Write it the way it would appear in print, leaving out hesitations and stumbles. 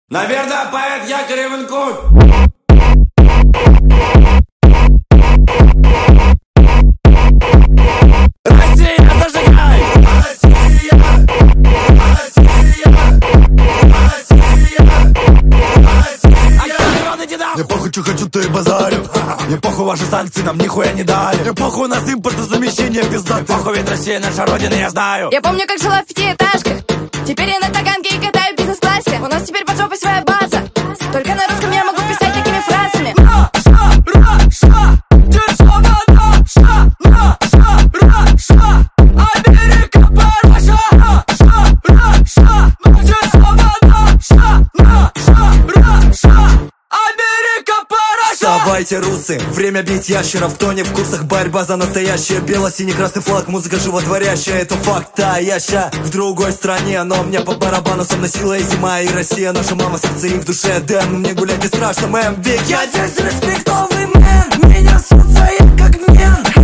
Наверное, поэт Якорь Иванкут. Россия, зажигай! Россия! Россия! Россия! Мне похуй, что хочу, то и базарю. Мне похуй, ваши санкции нам нихуя не дали. Мне похуй, у нас импортозамещение пиздатый. Похуй, ведь Россия наша родина, я знаю. Я помню, как жила в пятиэтажках. Теперь я на таганке и катаю в бизнес-классе. У нас теперь под жопой своя база. Только на русском я могу писать такими фразами. Америка, Вставайте, русы, время бить ящеров. Кто не в курсах, борьба за настоящее. Бело-синий-красный флаг, музыка животворящая. Это факт, а я ща в другой стране. Но мне по барабану, со мной сила и зима. И Россия, наша мама, сердце и в душе. Дэн, мне гулять не страшно, мэм. Ведь я здесь респектовый мэн. Меня суд я как мен.